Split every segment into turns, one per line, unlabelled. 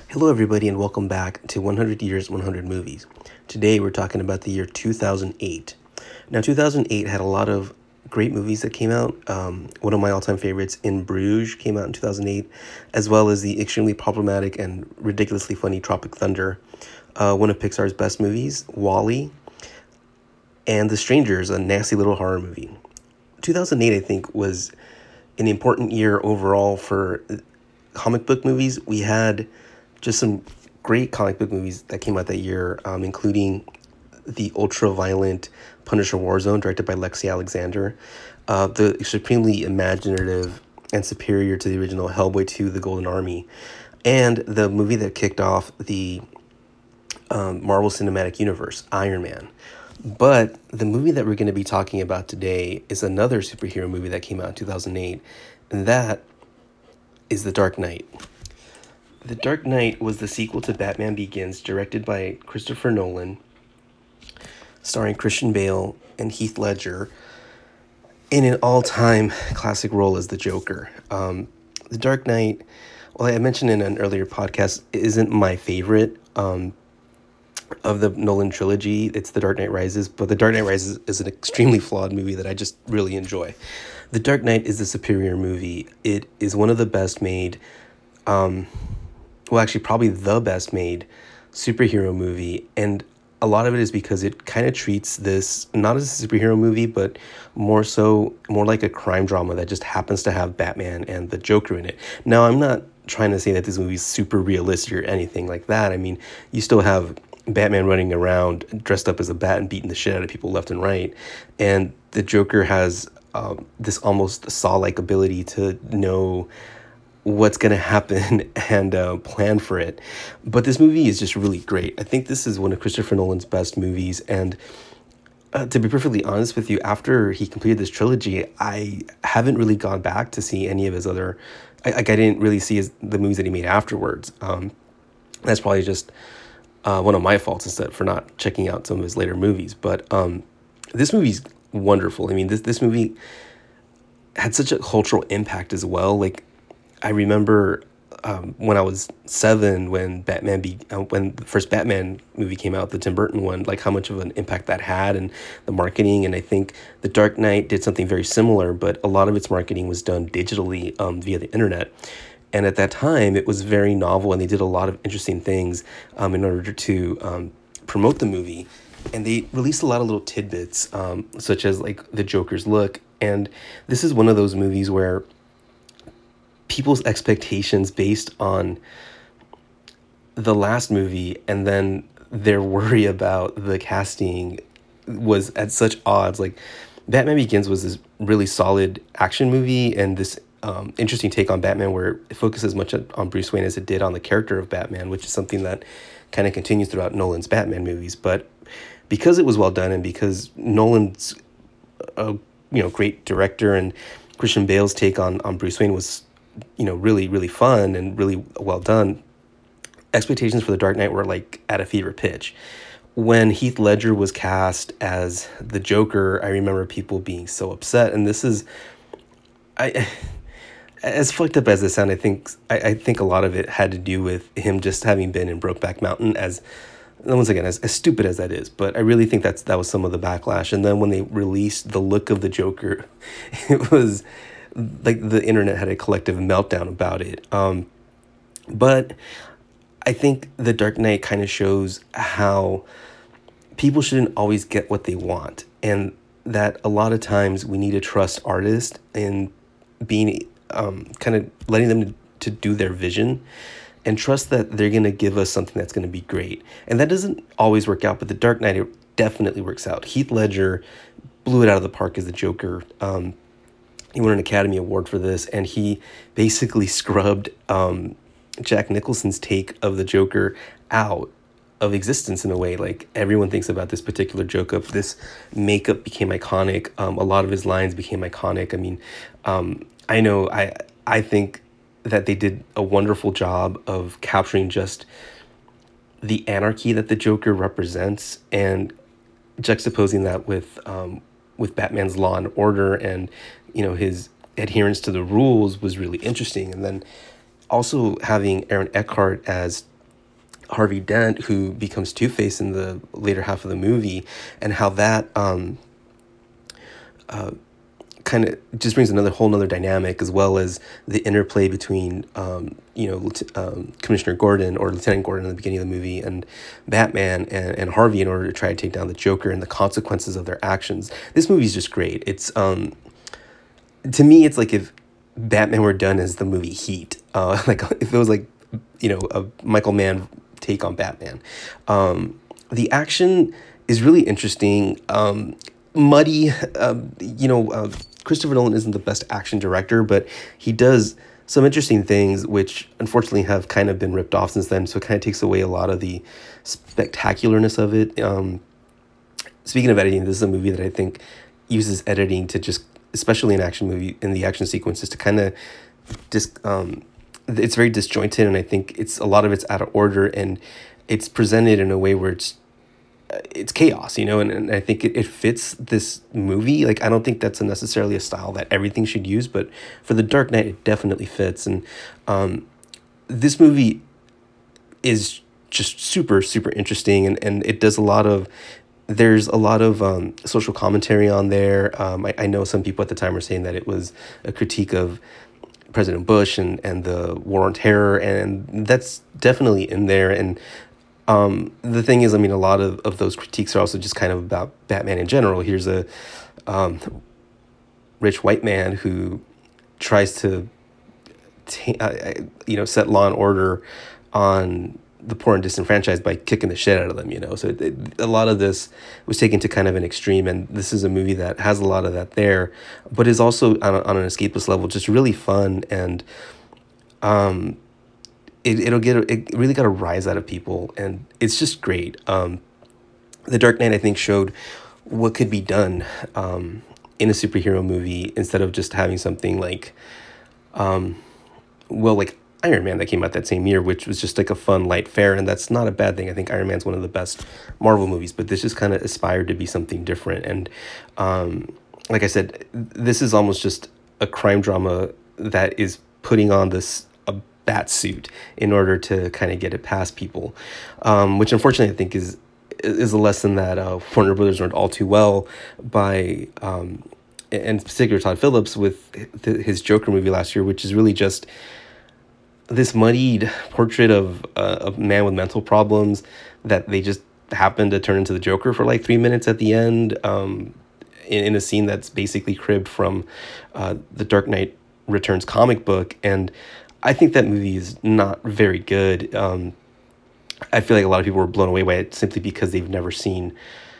Hello, everybody, and welcome back to 100 Years, 100 Movies. Today, we're talking about the year 2008. Now, 2008 had a lot of great movies that came out. One of my all time favorites, In Bruges, came out in 2008, as well as the extremely problematic and ridiculously funny Tropic Thunder, one of Pixar's best movies, WALL-E, and The Strangers, a nasty little horror movie. 2008, I think, was an important year overall for comic book movies. We had just some great comic book movies that came out that year, including the ultra-violent Punisher Warzone, directed by Lexi Alexander, the supremely imaginative and superior to the original Hellboy 2, The Golden Army, and the movie that kicked off the Marvel Cinematic Universe, Iron Man. But the movie that we're going to be talking about today is another superhero movie that came out in 2008, and that is The Dark Knight. The Dark Knight was the sequel to Batman Begins, directed by Christopher Nolan, starring Christian Bale and Heath Ledger in an all-time classic role as the Joker. The Dark Knight, well, I mentioned in an earlier podcast, isn't my favorite of the Nolan trilogy. It's The Dark Knight Rises, but The Dark Knight Rises is an extremely flawed movie that I just really enjoy. The Dark Knight is the superior movie. It is one of the best made, actually probably the best made superhero movie, and a lot of it is because it kind of treats this not as a superhero movie, but more like a crime drama that just happens to have Batman and the Joker in it. Now, I'm not trying to say that this movie is super realistic or anything like that. I mean, you still have Batman running around dressed up as a bat and beating the shit out of people left and right, and the Joker has this almost Saw-like ability to know what's going to happen and plan for it. But this movie is just really great. I think this is one of Christopher Nolan's best movies, and to be perfectly honest with you, after he completed this trilogy, I haven't really gone back to see any of his other, I didn't really see the movies that he made afterwards. That's probably just one of my faults instead for not checking out some of his later movies. But this movie's wonderful. I mean, this movie had such a cultural impact as well. Like, I remember when I was 7, when when the first Batman movie came out, the Tim Burton one, like how much of an impact that had and the marketing. And I think The Dark Knight did something very similar, but a lot of its marketing was done digitally via the internet. And at that time, it was very novel, and they did a lot of interesting things in order to promote the movie. And they released a lot of little tidbits, such as like the Joker's look. And this is one of those movies where people's expectations based on the last movie and then their worry about the casting was at such odds. Like, Batman Begins was this really solid action movie and this interesting take on Batman, where it focuses as much on Bruce Wayne as it did on the character of Batman, which is something that kind of continues throughout Nolan's Batman movies. But because it was well done, and because Nolan's a great director, and Christian Bale's take on Bruce Wayne was really, really fun and really well done, expectations for The Dark Knight were like at a fever pitch. When Heath Ledger was cast as the Joker, I remember people being so upset. And this is, as fucked up as this sounds, I think a lot of it had to do with him just having been in Brokeback Mountain, as once again, as stupid as that is. But I really think that was some of the backlash. And then when they released the look of the Joker, it was like the internet had a collective meltdown about it. But I think The Dark Knight kind of shows how people shouldn't always get what they want, and that a lot of times we need to trust artists in being kind of letting them to do their vision, and trust that they're going to give us something that's going to be great. And that doesn't always work out, but The Dark Knight, it definitely works out. Heath Ledger blew it out of the park as the Joker. He won an Academy Award for this, and he basically scrubbed Jack Nicholson's take of the Joker out of existence in a way. Like, everyone thinks about this particular Joker. This makeup became iconic. A lot of his lines became iconic. I mean, I think that they did a wonderful job of capturing just the anarchy that the Joker represents and juxtaposing that with Batman's law and order, and his adherence to the rules was really interesting. And then also having Aaron Eckhart as Harvey Dent, who becomes Two-Face in the later half of the movie, and how that kind of just brings another whole nother dynamic, as well as the interplay between Commissioner Gordon, or Lieutenant Gordon in the beginning of the movie, and Batman and Harvey, in order to try to take down the Joker, and the consequences of their actions. This movie is just great. It's to me, it's like if Batman were done as the movie Heat, like if it was like, a Michael Mann take on Batman. The action is really interesting, muddy. Christopher Nolan isn't the best action director, but he does some interesting things, which unfortunately have kind of been ripped off since then. So it kind of takes away a lot of the spectacularness of it. Speaking of editing, this is a movie that I think uses editing to just, especially in action movie, in the action sequences, to kind of it's very disjointed, and I think a lot of it's out of order, and it's presented in a way where it's chaos, and I think it fits this movie. Like, I don't think that's necessarily a style that everything should use, but for The Dark Knight, it definitely fits. And this movie is just super, super interesting, and it does there's a lot of social commentary on there. I know some people at the time were saying that it was a critique of President Bush and the War on Terror, and that's definitely in there. And the thing is, I mean, a lot of those critiques are also just kind of about Batman in general. Here's a rich white man who tries to set law and order on the poor and disenfranchised by kicking the shit out of them, So a lot of this was taken to kind of an extreme, and this is a movie that has a lot of that there, but is also on an escapist level just really fun, and it really got a rise out of people, and it's just great. The Dark Knight, I think, showed what could be done in a superhero movie, instead of just having something like like Iron Man that came out that same year, which was just like a fun, light fare, and that's not a bad thing. I think Iron Man's one of the best Marvel movies, but this just kind of aspired to be something different. And like I said, this is almost just a crime drama that is putting on a bat suit in order to kind of get it past people, which unfortunately I think is a lesson that Warner Brothers learned all too well by, and particularly Todd Phillips with his Joker movie last year, which is really just this muddied portrait of a man with mental problems that they just happened to turn into the Joker for like 3 minutes at the end, in a scene that's basically cribbed from the Dark Knight Returns comic book. And I think that movie is not very good. I feel like a lot of people were blown away by it simply because they've never seen,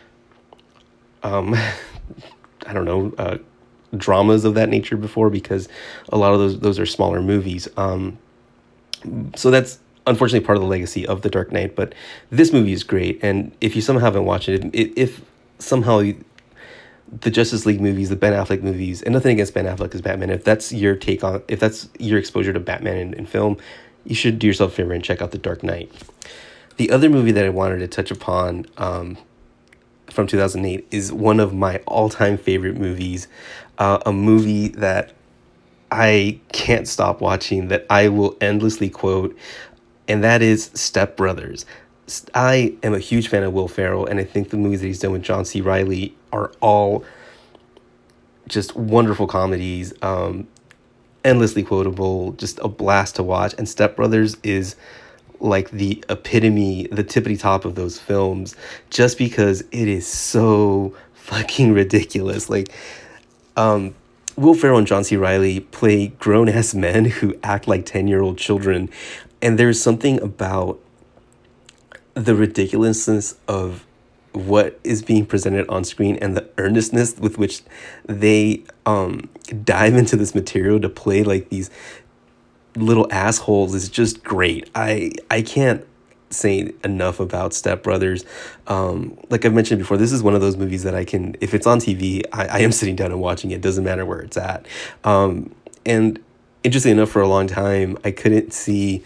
I don't know, dramas of that nature before, because a lot of those are smaller movies. So that's unfortunately part of the legacy of The Dark Knight, but this movie is great. And if you somehow haven't watched it, if somehow the Justice League movies, the Ben Affleck movies, and nothing against Ben Affleck as Batman, if that's your exposure to Batman in film, you should do yourself a favor and check out The Dark Knight. The other movie that I wanted to touch upon from 2008 is one of my all-time favorite movies, a movie that I can't stop watching, that I will endlessly quote, and that is Step Brothers. I am a huge fan of Will Ferrell, and I think the movies that he's done with John C. Reilly are all just wonderful comedies, endlessly quotable, just a blast to watch. And Step Brothers is like the epitome, the tippity top of those films, just because it is so fucking ridiculous. Like, Will Ferrell and John C. Reilly play grown-ass men who act like 10-year-old children, and there's something about the ridiculousness of what is being presented on screen and the earnestness with which they dive into this material to play like these little assholes is just great. I can't say enough about Step Brothers. Like I've mentioned before, this is one of those movies that I can, if it's on TV, I am sitting down and watching it. Doesn't matter where it's at. And interestingly enough, for a long time, I couldn't see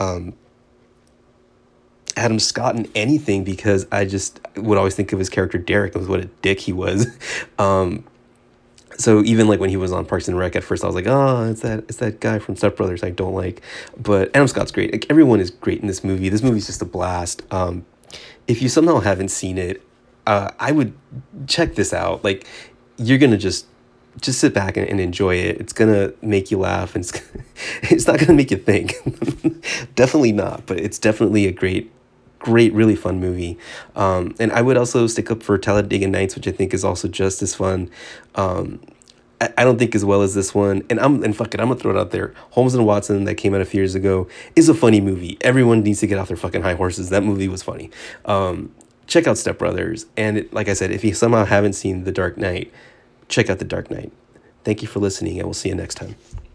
Adam Scott in anything, because I just would always think of his character Derek as what a dick he was. So even like when he was on Parks and Rec at first, I was like, oh, it's that guy from Step Brothers I don't like. But Adam Scott's great. Like everyone is great in this movie. This movie's just a blast. If you somehow haven't seen it, I would check this out. Like you're gonna just sit back and enjoy it. It's gonna make you laugh, and it's not gonna make you think. Definitely not. But it's definitely a great, really fun movie. And I would also stick up for Talladega Nights, which I think is also just as fun. I don't think as well as this one. And fuck it, I'm gonna throw it out there. Holmes and Watson that came out a few years ago is a funny movie. Everyone needs to get off their fucking high horses. That movie was funny. Check out Step Brothers. And like I said, if you somehow haven't seen The Dark Knight, check out The Dark Knight. Thank you for listening, and we'll see you next time.